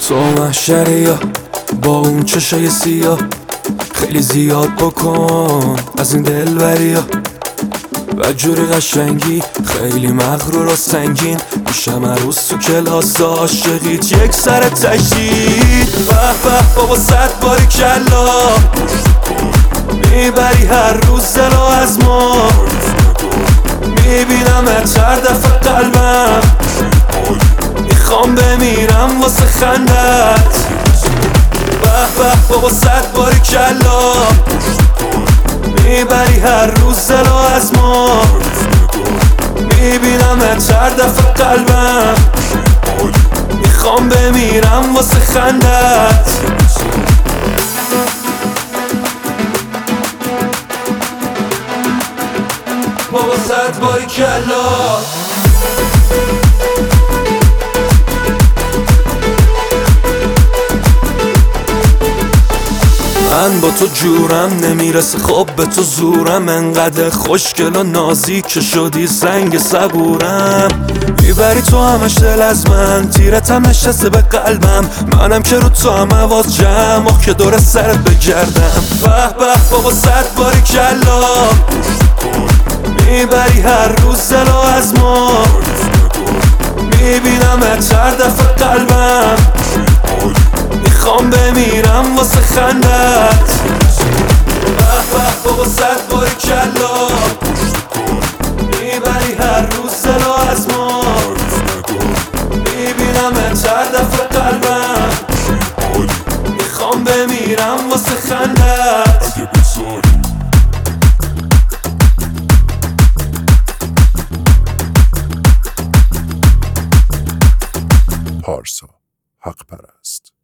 تو محشری یا با اون چشای سیاه خیلی زیاد بکن از این دلبری ها و جوری قشنگی خیلی مغرور و سنگین میشم عروس تو کلاس عاشقیت یک سر تشدید. به به بابا 100 باری کلا میبری هر روز دلو از ما میبینم هر دفعه قلبم میخوام بمیرم واسه خندت. به به بابا 100 باری کلا میبری هر روز دلو از ما میبینم هر دفعه قلبم میخوام بمیرم واسه خندت. بابا 100 باری کلا من با تو جورم نمیرسه خب به تو زورم انقدر خوشگل و نازی که شدی زنگ صبورم میبری تو همش دل از من تیرتم نشسته به قلبم منم که رو تو هم عوض جمع که دور سرت بگردم. به به بابا 100 باری کلا میبری هر روز دلو از ما میبینم هر دفعه قلبم میخوام بمیرم واسه خندت. به به بابا 100 باری کلا میبری هر روز دلو از ما میبینم هر دفعه قلبم میخوام بمیرم واسه خندت. پارسا حق پرست.